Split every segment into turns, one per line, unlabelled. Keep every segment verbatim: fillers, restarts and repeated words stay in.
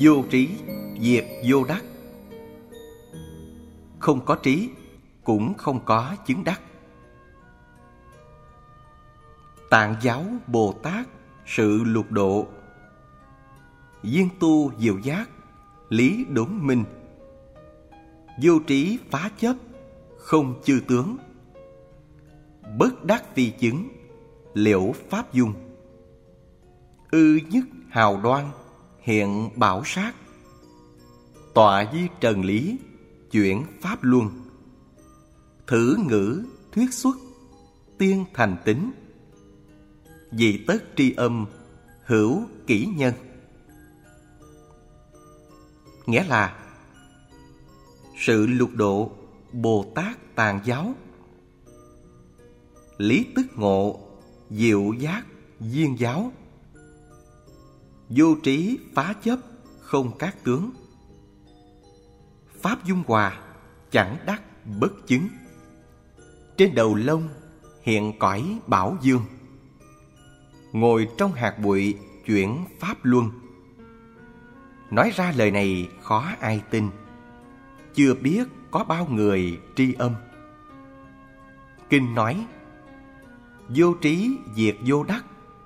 Vô trí diệt vô đắc. Không có trí cũng không có chứng đắc. Tạng giáo Bồ Tát sự lục độ. Duyên tu diệu giác, lý đốn minh. Vô trí phá chấp, không chư tướng. Bất đắc vi chứng, liễu pháp dung. Ư nhất hào đoan, hiện bảo sát. Tọa di trần lý, chuyển pháp luân. Thử ngữ thuyết xuất, tiên thành tính. Vì tất tri âm, hữu kỷ nhân. Nghĩa là sự lục độ Bồ Tát Tạng giáo, lý tức ngộ diệu giác duyên giáo. Vô trí phá chấp, không các tướng. Pháp dung hòa, chẳng đắc bất chứng. Trên đầu lông hiện cõi bảo dương. Ngồi trong hạt bụi chuyển pháp luân. Nói ra lời này khó ai tin, chưa biết có bao người tri âm. Kinh nói vô trí diệt vô đắc.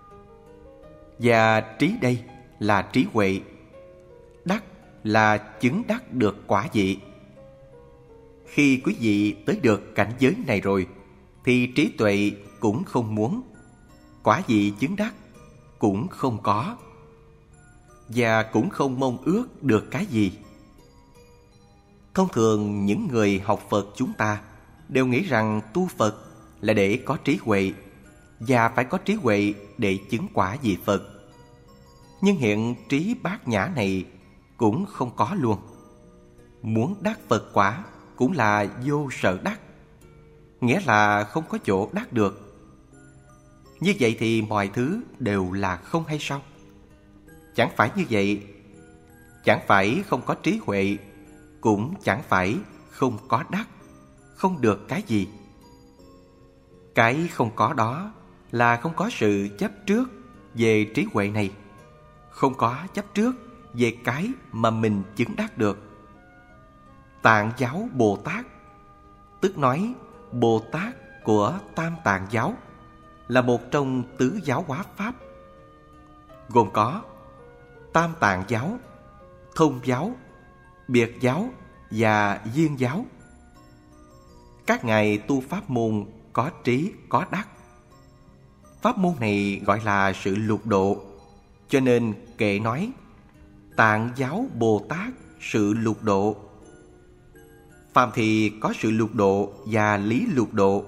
Và trí đây là trí huệ, đắc là chứng đắc được quả vị. Khi quý vị tới được cảnh giới này rồi thì trí tuệ cũng không muốn, quả vị chứng đắc cũng không có, và cũng không mong ước được cái gì. Thông thường những người học Phật chúng ta đều nghĩ rằng tu Phật là để có trí huệ, và phải có trí huệ để chứng quả vị Phật. Nhưng hiện trí bát nhã này cũng không có luôn. Muốn đắc Phật quả cũng là vô sở đắc, nghĩa là không có chỗ đắc được. Như vậy thì mọi thứ đều là không hay sao? Chẳng phải như vậy. Chẳng phải không có trí huệ, cũng chẳng phải không có đắc, không được cái gì. Cái không có đó là không có sự chấp trước về trí huệ này, không có chấp trước về cái mà mình chứng đắc được. Tạng giáo Bồ Tát, tức nói Bồ Tát của Tam Tạng giáo, là một trong tứ giáo hóa pháp, gồm có Tam Tạng giáo, Thông giáo, Biệt giáo và Duyên giáo. Các ngài tu pháp môn có trí có đắc. Pháp môn này gọi là sự lục độ, cho nên kệ nói Tạng giáo Bồ Tát sự lục độ. Phàm thì có sự lục độ và lý lục độ.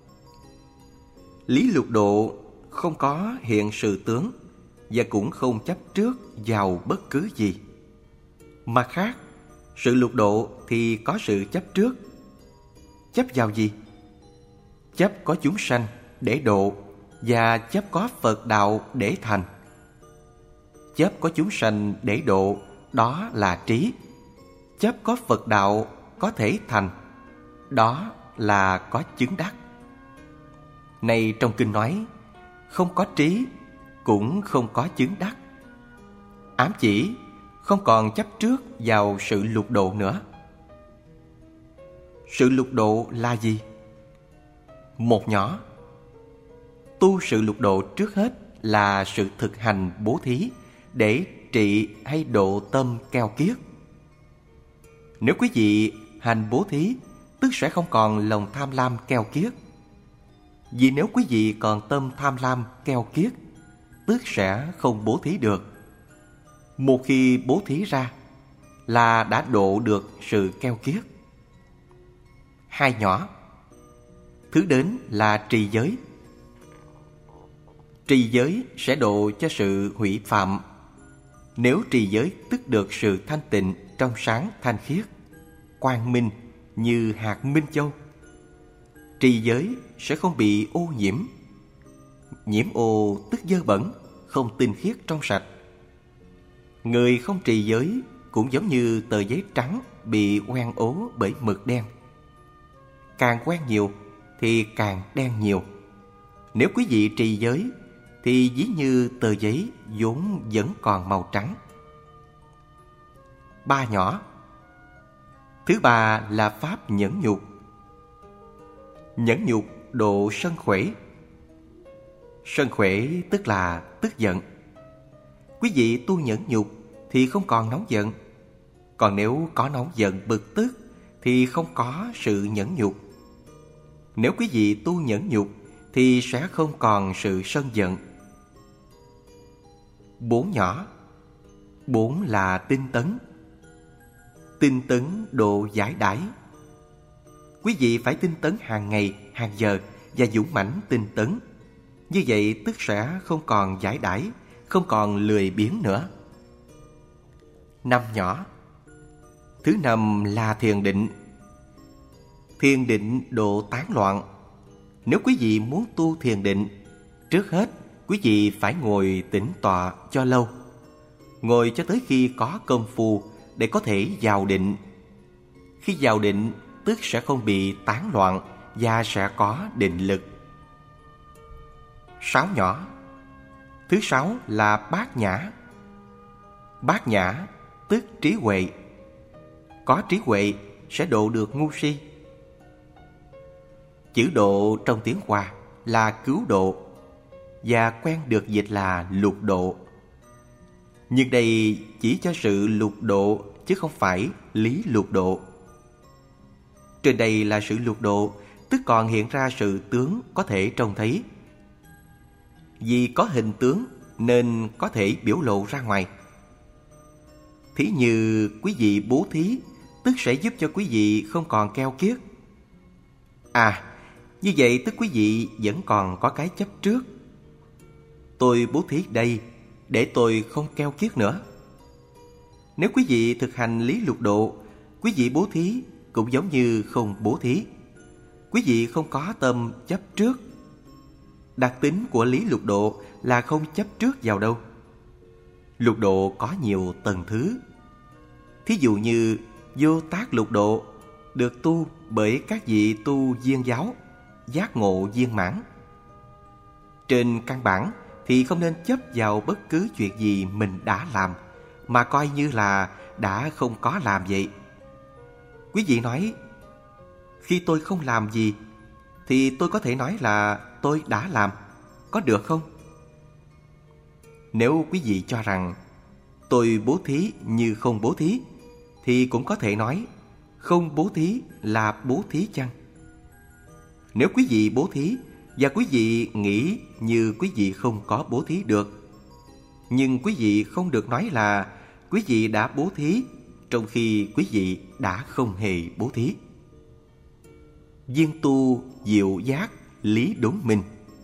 Lý lục độ không có hiện sự tướng, và cũng không chấp trước vào bất cứ gì. Mặt khác, sự lục độ thì có sự chấp trước. Chấp vào gì? Chấp có chúng sanh để độ, và chấp có Phật đạo để thành. Chấp có chúng sanh để độ, đó là trí. Chấp có Phật đạo có thể thành, đó là có chứng đắc. Này trong kinh nói, không có trí cũng không có chứng đắc. Ám chỉ không còn chấp trước vào sự lục độ nữa. Sự lục độ là gì? Một nhỏ. Tu sự lục độ trước hết là sự thực hành bố thí để trị hay độ tâm keo kiết. Nếu quý vị hành bố thí, tức sẽ không còn lòng tham lam keo kiết. Vì nếu quý vị còn tâm tham lam keo kiết, tức sẽ không bố thí được. Một khi bố thí ra là đã độ được sự keo kiết. Hai nhỏ. Thứ đến là trì giới. Trì giới sẽ độ cho sự hủy phạm. Nếu trì giới tức được sự thanh tịnh, trong sáng, thanh khiết, quang minh như hạt minh châu, trì giới sẽ không bị ô nhiễm. Nhiễm ô tức dơ bẩn, không tinh khiết trong sạch. Người không trì giới cũng giống như tờ giấy trắng bị oan ố bởi mực đen. Càng quen nhiều thì càng đen nhiều. Nếu quý vị trì giới thì ví như tờ giấy vốn vẫn còn màu trắng. ba nhỏ. Thứ ba là pháp nhẫn nhục. Nhẫn nhục độ sân khỏe. Sân khỏe tức là tức giận. Quý vị tu nhẫn nhục thì không còn nóng giận. Còn nếu có nóng giận bực tức thì không có sự nhẫn nhục. Nếu quý vị tu nhẫn nhục thì sẽ không còn sự sân giận. Bốn nhỏ. Bốn là tinh tấn. Tinh tấn độ giải đãi. Quý vị phải tinh tấn hàng ngày, hàng giờ và dũng mãnh tinh tấn. Như vậy tức sẽ không còn giải đãi, không còn lười biếng nữa. Năm nhỏ. Thứ năm là thiền định. Thiền định độ tán loạn. Nếu quý vị muốn tu thiền định, trước hết quý vị phải ngồi tĩnh tọa cho lâu. Ngồi cho tới khi có công phu để có thể vào định. Khi vào định tức sẽ không bị tán loạn và sẽ có định lực. Sáu nhỏ. Thứ sáu là bát nhã. Bát nhã tức trí huệ. Có trí huệ sẽ độ được ngu si. Chữ độ trong tiếng Hoa là cứu độ và quen được dịch là lục độ. Nhưng đây chỉ cho sự lục độ chứ không phải lý lục độ. Trên đây là sự lục độ, tức còn hiện ra sự tướng có thể trông thấy. Vì có hình tướng nên có thể biểu lộ ra ngoài. Thí như quý vị bố thí, tức sẽ giúp cho quý vị không còn keo kiết. À, như vậy tức quý vị vẫn còn có cái chấp trước. Tôi bố thí đây để tôi không keo kiết nữa. Nếu quý vị thực hành lý lục độ, quý vị bố thí cũng giống như không bố thí. Quý vị không có tâm chấp trước. Đặc tính của lý lục độ là không chấp trước vào đâu. Lục độ có nhiều tầng thứ. Thí dụ như vô tác lục độ được tu bởi các vị tu viên giáo, giác ngộ viên mãn. Trên căn bản thì không nên chấp vào bất cứ chuyện gì mình đã làm, mà coi như là đã không có làm vậy. Quý vị nói, khi tôi không làm gì thì tôi có thể nói là tôi đã làm, có được không? Nếu quý vị cho rằng tôi bố thí như không bố thí, thì cũng có thể nói không bố thí là bố thí chăng? Nếu quý vị bố thí và quý vị nghĩ như quý vị không có bố thí được, nhưng quý vị không được nói là quý vị đã bố thí, trong khi quý vị đã không hề bố thí. Viên tu diệu giác lý đốn minh.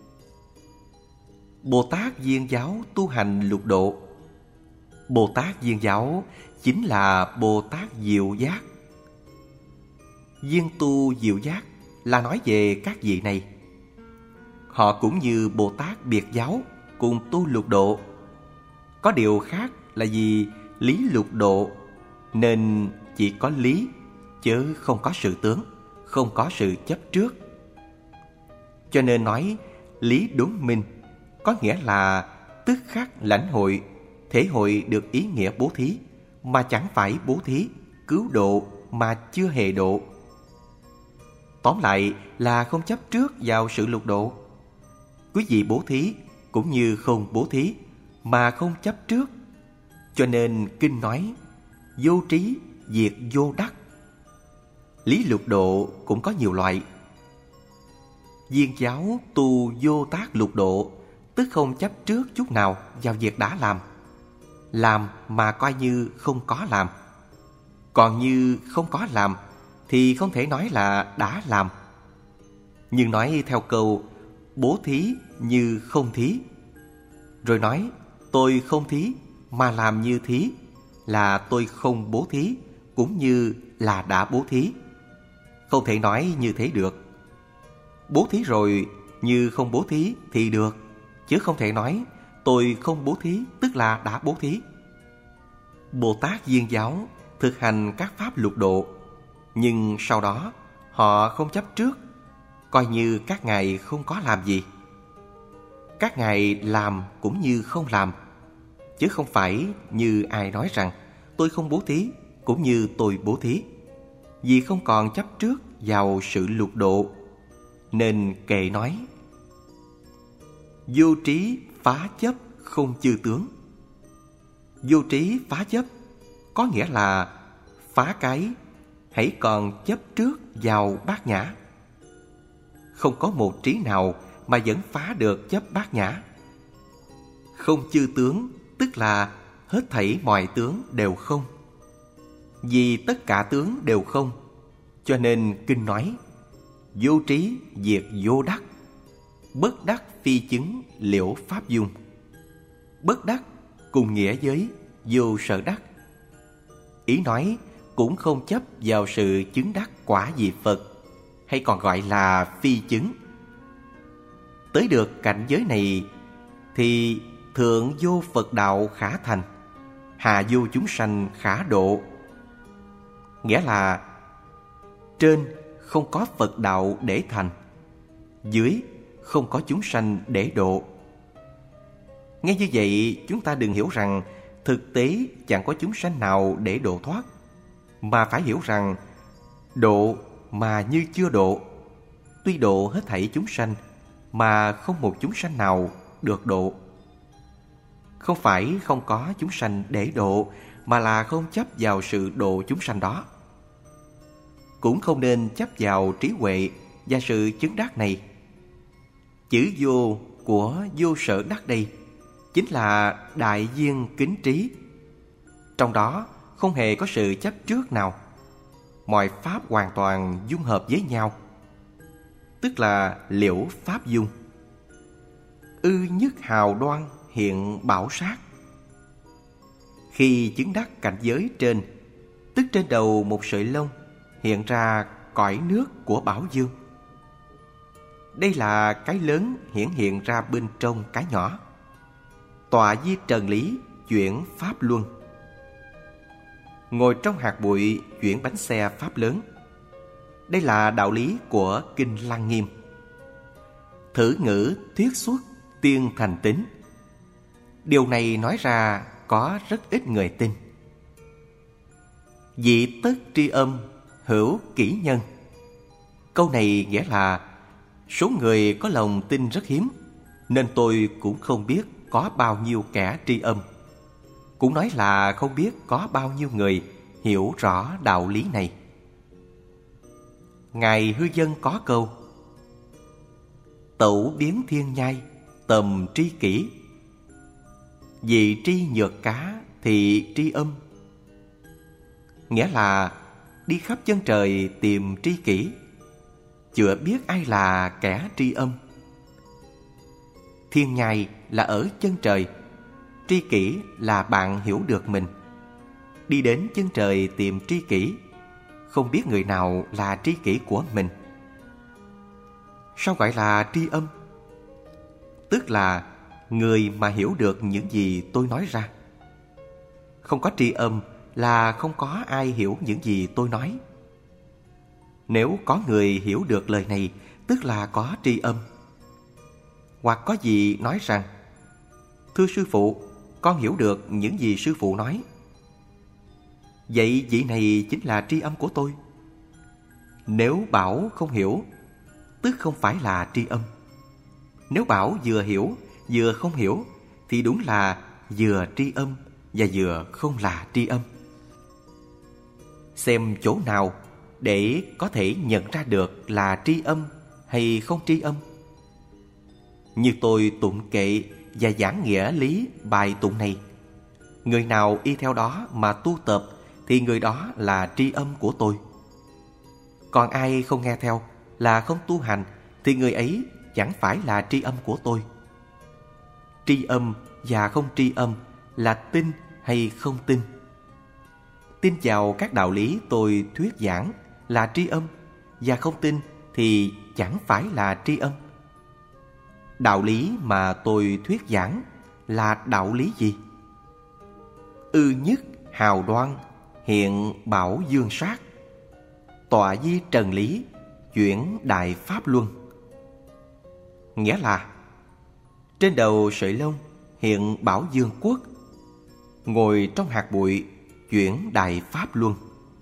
Bồ Tát Viên Giáo tu hành lục độ. Bồ Tát Viên Giáo chính là Bồ Tát Diệu Giác. Viên tu diệu giác là nói về các vị này. Họ cũng như Bồ Tát Biệt Giáo cùng tu lục độ. Có điều khác là vì lý lục độ nên chỉ có lý chứ không có sự tướng, không có sự chấp trước. Cho nên nói lý đốn minh có nghĩa là tức khắc lãnh hội, thể hội được ý nghĩa bố thí mà chẳng phải bố thí, cứu độ mà chưa hề độ. Tóm lại là không chấp trước vào sự lục độ. Quý vị bố thí cũng như không bố thí mà không chấp trước. Cho nên kinh nói vô trí diệt vô đắc. Lý lục độ cũng có nhiều loại. Viên giáo tu vô tác lục độ, tức không chấp trước chút nào vào việc đã làm. Làm mà coi như không có làm. Còn như không có làm thì không thể nói là đã làm. Nhưng nói theo câu bố thí như không thí, rồi nói tôi không thí mà làm như thí, là tôi không bố thí cũng như là đã bố thí. Không thể nói như thế được. Bố thí rồi như không bố thí thì được, chứ không thể nói tôi không bố thí tức là đã bố thí. Bồ Tát Viên Giáo thực hành các pháp lục độ, nhưng sau đó họ không chấp trước, coi như các ngài không có làm gì. Các ngài làm cũng như không làm, chứ không phải như ai nói rằng tôi không bố thí cũng như tôi bố thí. Vì không còn chấp trước vào sự lục độ, nên kệ nói: vô trí phá chấp không chư tướng. Vô trí phá chấp có nghĩa là phá cái hãy còn chấp trước vào bát nhã. Không có một trí nào mà vẫn phá được chấp bát nhã. Không chư tướng tức là hết thảy mọi tướng đều không. Vì tất cả tướng đều không, cho nên kinh nói: vô trí diệt vô đắc, bất đắc phi chứng liễu pháp dung. Bất đắc cùng nghĩa với vô sở đắc. Ý nói cũng không chấp vào sự chứng đắc quả vị Phật, hay còn gọi là phi chứng. Tới được cảnh giới này thì thượng vô Phật đạo khả thành, hạ vô chúng sanh khả độ. Nghĩa là trên không có Phật đạo để thành, dưới không có chúng sanh để độ. Nghe như vậy, chúng ta đừng hiểu rằng thực tế chẳng có chúng sanh nào để độ thoát, mà phải hiểu rằng độ mà như chưa độ. Tuy độ hết thảy chúng sanh, mà không một chúng sanh nào được độ. Không phải không có chúng sanh để độ, mà là không chấp vào sự độ chúng sanh đó. Cũng không nên chấp vào trí huệ và sự chứng đắc này. Chữ vô của vô sở đắc đây chính là đại viên kính trí. Trong đó không hề có sự chấp trước nào. Mọi pháp hoàn toàn dung hợp với nhau, tức là liễu pháp dung. Ư nhất hào đoan hiện bảo sát. Khi chứng đắc cảnh giới trên, tức trên đầu một sợi lông hiện ra cõi nước của bảo dương. Đây là cái lớn hiển hiện ra bên trong cái nhỏ. Tọa di trần lý chuyển pháp luân. Ngồi trong hạt bụi chuyển bánh xe pháp lớn. Đây là đạo lý của Kinh Lăng Nghiêm. Thử ngữ thuyết xuất tiên thành tính. Điều này nói ra có rất ít người tin. Dị tất tri âm hữu kỷ nhân. Câu này nghĩa là số người có lòng tin rất hiếm, nên tôi cũng không biết có bao nhiêu kẻ tri âm. Cũng nói là không biết có bao nhiêu người hiểu rõ đạo lý này. Ngài Hư Dân có câu: tẩu biến thiên nhai, tầm tri kỷ. Vì tri nhược cá thì tri âm. Nghĩa là đi khắp chân trời tìm tri kỷ, chưa biết ai là kẻ tri âm. Thiên nhai là ở chân trời, tri kỷ là bạn hiểu được mình. Đi đến chân trời tìm tri kỷ, không biết người nào là tri kỷ của mình. Sao gọi là tri âm? Tức là người mà hiểu được những gì tôi nói ra. Không có tri âm là không có ai hiểu những gì tôi nói. Nếu có người hiểu được lời này, tức là có tri âm. Hoặc có gì nói rằng: thưa sư phụ, con hiểu được những gì sư phụ nói. Vậy vị này chính là tri âm của tôi. Nếu bảo không hiểu, tức không phải là tri âm. Nếu bảo vừa hiểu vừa không hiểu, thì đúng là vừa tri âm và vừa không là tri âm. Xem chỗ nào để có thể nhận ra được là tri âm hay không tri âm. Như tôi tụng kệ và giảng nghĩa lý bài tụng này, người nào y theo đó mà tu tập thì người đó là tri âm của tôi. Còn ai không nghe theo là không tu hành thì người ấy chẳng phải là tri âm của tôi. Tri âm và không tri âm là tin hay không tin. Tin vào các đạo lý tôi thuyết giảng là tri âm, và không tin thì chẳng phải là tri âm. Đạo lý mà tôi thuyết giảng là đạo lý gì? Ư nhất hào đoan hiện bảo dương sát. Tọa di trần lý chuyển đại pháp luân. Nghĩa là trên đầu sợi lông hiện bảo dương quốc, ngồi trong hạt bụi chuyển đại pháp luân.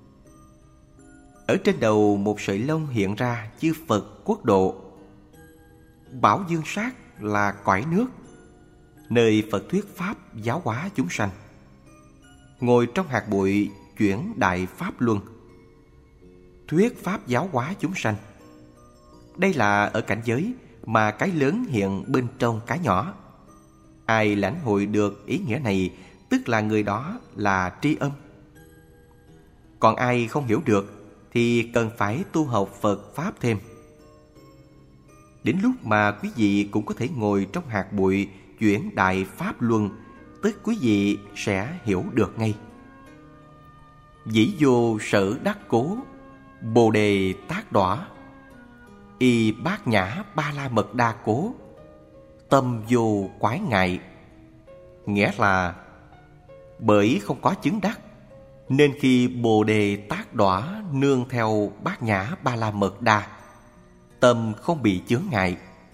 Ở trên đầu một sợi lông hiện ra chư Phật quốc độ. Bảo Dương Sát là cõi nước, nơi Phật thuyết pháp giáo hóa chúng sanh. Ngồi trong hạt bụi chuyển đại pháp luân, thuyết pháp giáo hóa chúng sanh. Đây là ở cảnh giới mà cái lớn hiện bên trong cái nhỏ. Ai lãnh hội được ý nghĩa này, tức là người đó là tri âm. Còn ai không hiểu được thì cần phải tu học Phật Pháp thêm. Đến lúc mà quý vị cũng có thể ngồi trong hạt bụi chuyển đại pháp luân, tức quý vị sẽ hiểu được ngay. Dĩ vô sở đắc cố, bồ đề tác đọa, y bát nhã ba la mật đa cố, tâm vô quái ngại. Nghĩa là bởi không có chứng đắc, nên khi bồ đề tác đọa nương theo bát nhã ba la mật đa, tâm không bị chướng ngại.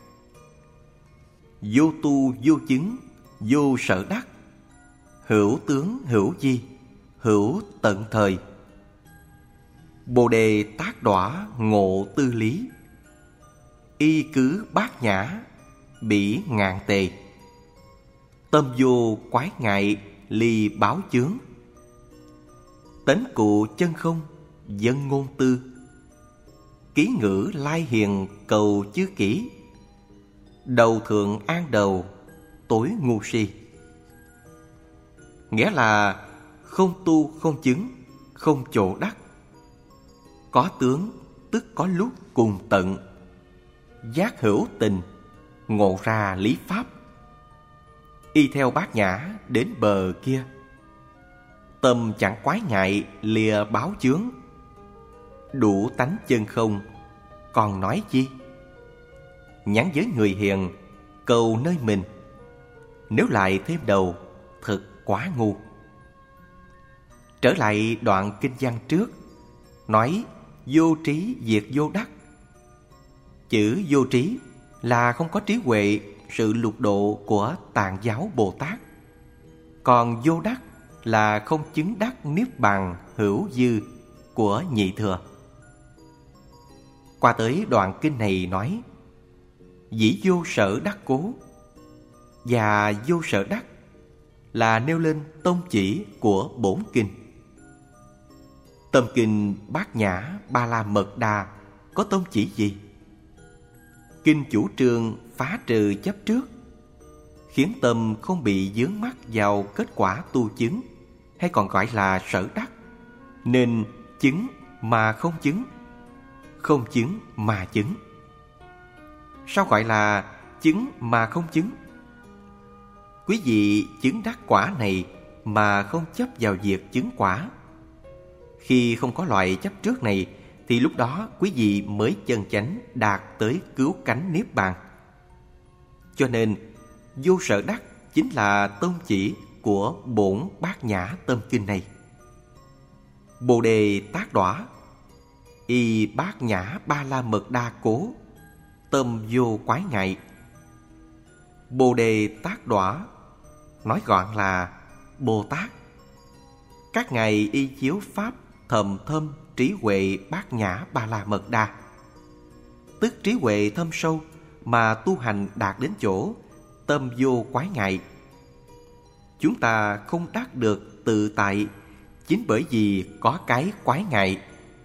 Vô tu vô chứng, vô sở đắc, hữu tướng hữu di, hữu tận thời. Bồ đề tác đọa ngộ tư lý, y cứ bát nhã bỉ ngạn tề. Tâm vô quái ngại ly báo chướng, tánh cụ chân không dân ngôn tư. Ký ngữ lai hiền cầu chư kỹ, đầu thượng an đầu tối ngu si. Nghĩa là không tu không chứng, không chỗ đắc. Có tướng tức có lúc cùng tận, giác hữu tình, ngộ ra lý pháp. Y theo bát nhã đến bờ kia, tâm chẳng quái ngại lìa báo chướng. Đủ tánh chân không, còn nói chi? Nhắn với người hiền, cầu nơi mình. Nếu lại thêm đầu, thật quá ngu. Trở lại đoạn kinh văn trước, nói vô trí diệt vô đắc. Chữ vô trí là không có trí huệ, sự lục độ của Tạng giáo Bồ Tát. Còn vô đắc là không chứng đắc niết bàn hữu dư của Nhị Thừa. Qua tới đoạn kinh này nói dĩ vô sở đắc cố, và vô sở đắc là nêu lên tông chỉ của bổn kinh. Tâm kinh Bát Nhã Ba La Mật Đa có tông chỉ gì? Kinh chủ trương phá trừ chấp trước, khiến tâm không bị vướng mắc vào kết quả tu chứng, hay còn gọi là sở đắc, nên chứng mà không chứng, không chứng mà chứng. Sao gọi là chứng mà không chứng? Quý vị chứng đắc quả này mà không chấp vào việc chứng quả. Khi không có loại chấp trước này, thì lúc đó quý vị mới chân chánh đạt tới cứu cánh niết bàn. Cho nên vô sở đắc chính là tông chỉ của bổn Bát Nhã Tâm Kinh này. Bồ đề tác đọa, y bát nhã ba la mật đa cố, tâm vô quái ngại. Bồ đề tác đọa nói gọn là Bồ Tát. Các ngài y chiếu pháp thầm thâm trí huệ bát nhã ba la mật đa, tức trí huệ thâm sâu mà tu hành đạt đến chỗ tâm vô quái ngại. Chúng ta không đắc được tự tại chính bởi vì có cái quái ngại.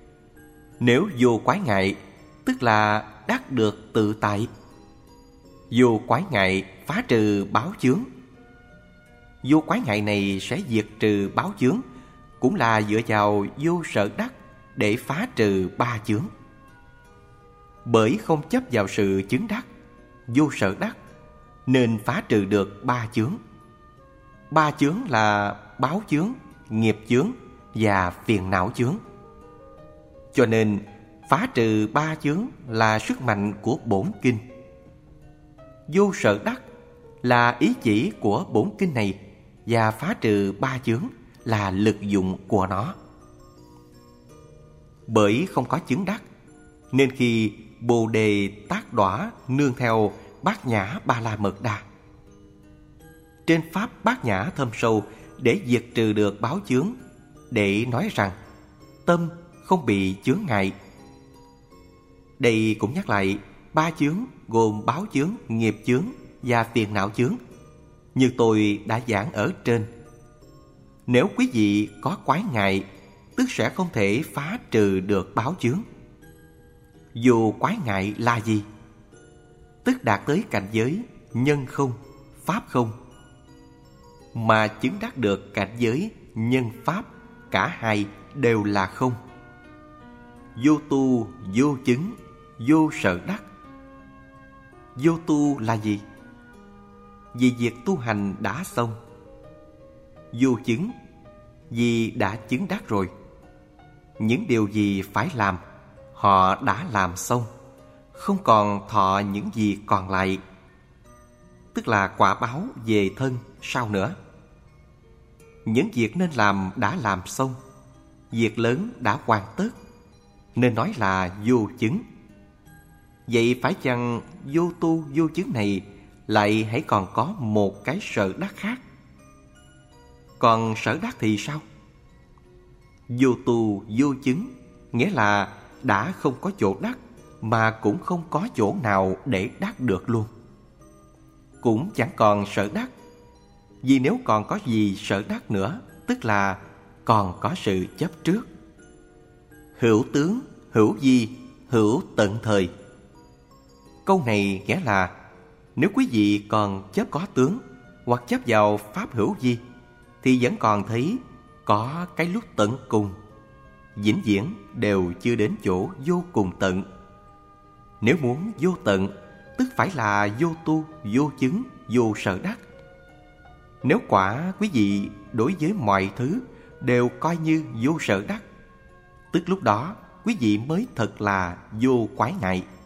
Nếu vô quái ngại, tức là đắc được tự tại. Vô quái ngại phá trừ báo chướng. Vô quái ngại này sẽ diệt trừ báo chướng, cũng là dựa vào vô sở đắc để phá trừ ba chướng. Bởi không chấp vào sự chứng đắc, vô sở đắc, nên phá trừ được ba chướng. Ba chướng là báo chướng, nghiệp chướng và phiền não chướng. Cho nên phá trừ ba chướng là sức mạnh của bổn kinh. Vô sở đắc là ý chỉ của bổn kinh này, và phá trừ ba chướng là lực dụng của nó. Bởi không có chứng đắc, nên khi bồ đề tác đọa nương theo bát nhã ba la mật đa. Trên pháp bát nhã thâm sâu để diệt trừ được báo chướng, để nói rằng tâm không bị chướng ngại. Đây cũng nhắc lại ba chướng gồm báo chướng, nghiệp chướng và phiền não chướng, như tôi đã giảng ở trên. Nếu quý vị có quái ngại, tức sẽ không thể phá trừ được báo chướng. Dù quái ngại là gì? Tức đạt tới cảnh giới nhân không, pháp không, mà chứng đắc được cảnh giới nhân pháp, cả hai đều là không. Vô tu, vô chứng, vô sở đắc. Vô tu là gì? Vì việc tu hành đã xong. Vô chứng, vì đã chứng đắc rồi. Những điều gì phải làm, họ đã làm xong, không còn thọ những gì còn lại. Tức là quả báo về thân sau nữa. Những việc nên làm đã làm xong, việc lớn đã hoàn tất, nên nói là vô chứng. Vậy phải chăng vô tu vô chứng này lại hãy còn có một cái sở đắc khác? Còn sở đắc thì sao? Vô tu vô chứng nghĩa là đã không có chỗ đắc, mà cũng không có chỗ nào để đắc được luôn. Cũng chẳng còn sở đắc, vì nếu còn có gì sở đắc nữa, tức là còn có sự chấp trước. Hữu tướng, hữu vi, hữu tận thời. Câu này nghĩa là nếu quý vị còn chấp có tướng hoặc chấp vào pháp hữu vi, thì vẫn còn thấy có cái lúc tận cùng, vĩnh viễn đều chưa đến chỗ vô cùng tận. Nếu muốn vô tận, tức phải là vô tu, vô chứng, vô sở đắc. Nếu quả quý vị đối với mọi thứ đều coi như vô sở đắc, tức lúc đó quý vị mới thật là vô quái ngại.